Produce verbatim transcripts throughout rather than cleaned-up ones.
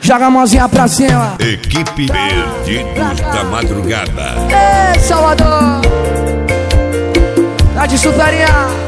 Joga a mãozinha pra cima. Equipe Perdidos da Madrugada. Ei, Salvador, tá de suferinha,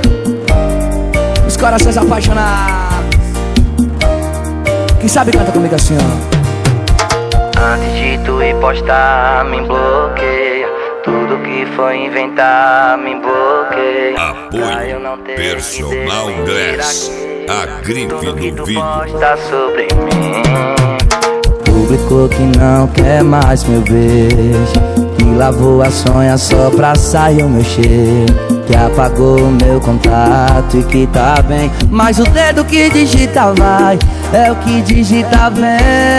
os corações apaixonados. Quem sabe canta comigo assim, ó. Antes de tu ir postar, me bloqueia. Tudo que for inventar, me bloqueia. Apoio Personal Glass, a grife do vídeo. Posta sobre mim. Publicou que não quer mais meu beijo, que lavou a sonha só pra sair o meu cheiro, que apagou o meu contato e que tá bem, mas o dedo que digita vai, é o que digita vem.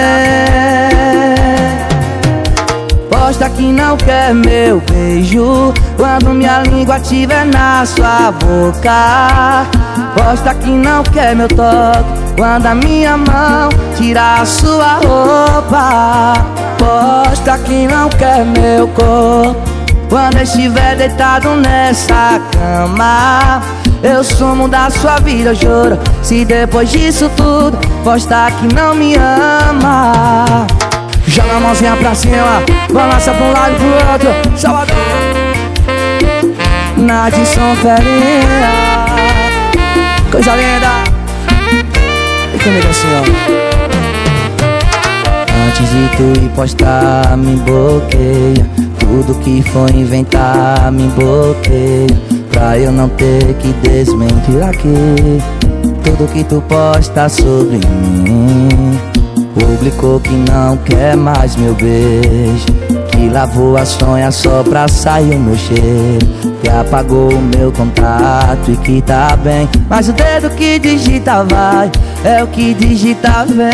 Posta que não quer meu beijo quando minha língua tiver na sua boca. Posta que não quer meu toque quando a minha mão tirar a sua roupa. Posta que não quer meu corpo quando eu estiver deitado nessa cama. Eu sumo da sua vida, eu juro, se depois disso tudo posta que não me ama. Joga a mãozinha pra cima, balança pra um lado e pro outro. Salvador, na de São Ferinha, coisa linda. E comigo assim, ó. Antes de tu ir postar, me bloqueia. Tudo que for inventar, me bloqueia, pra eu não ter que desmentir aqui tudo que tu posta sobre mim. Publicou que não quer mais meu beijo, que lavou a sonha só pra sair o meu cheiro, que apagou o meu contato e que tá bem, mas o dedo que digita vai, é o que digita vem.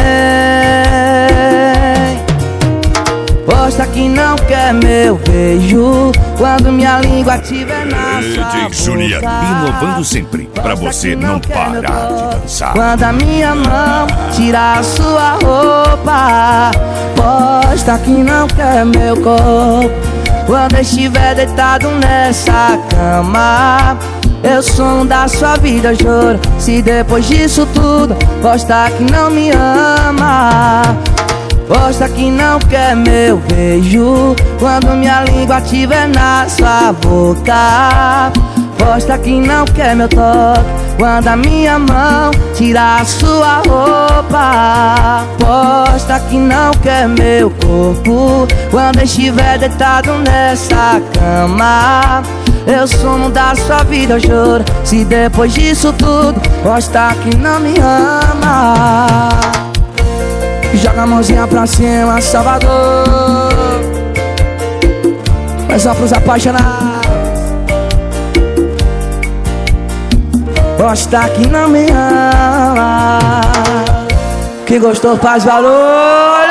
Posta que não quer meu beijo quando minha língua tiver na sua boca. D J Juliano, inovando sempre, pra você não parar de dançar. Quando a minha mão tirar a sua roupa. Posta que não quer meu corpo quando eu estiver deitado nessa cama. Eu sou um da sua vida, eu juro, se depois disso tudo posta que não me ama. Posta que não quer meu beijo quando minha língua tiver na sua boca. Posta que não quer meu toque quando a minha mão tirar a sua roupa. Posta que não quer meu corpo quando eu estiver deitado nessa cama. Eu sumo da sua vida, eu juro, se depois disso tudo posta que não me ama. Joga a mãozinha pra cima, Salvador, mas só pros apaixonados. Posta que não me ama, que gostou faz valor.